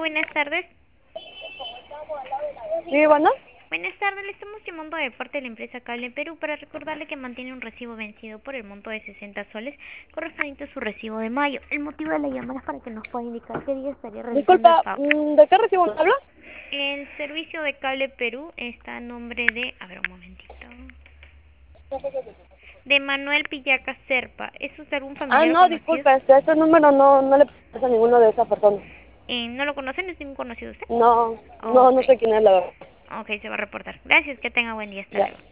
buenas tardes. Sí, bueno. Buenas tardes, le estamos llamando de parte de la empresa Cable Perú para recordarle que mantiene un recibo vencido por el monto de 60 soles correspondiente a su recibo de mayo. El motivo de la llamada es para que nos pueda indicar qué día estaría realizando el Disculpa, pago. ¿de qué recibo me habla? El servicio de Cable Perú está a nombre de... A ver, un momentito. De Manuel Pillaca Serpa. ¿Es usted algún Ah, familiar o no, conocido? disculpa, este número no le pasa a ninguno de esas personas. ¿No lo conocen? ¿Es ningún conocido usted? No, Ok. no sé quién es la verdad. Ok, se va a reportar. Gracias, que tenga buen día. Hasta Ya. luego.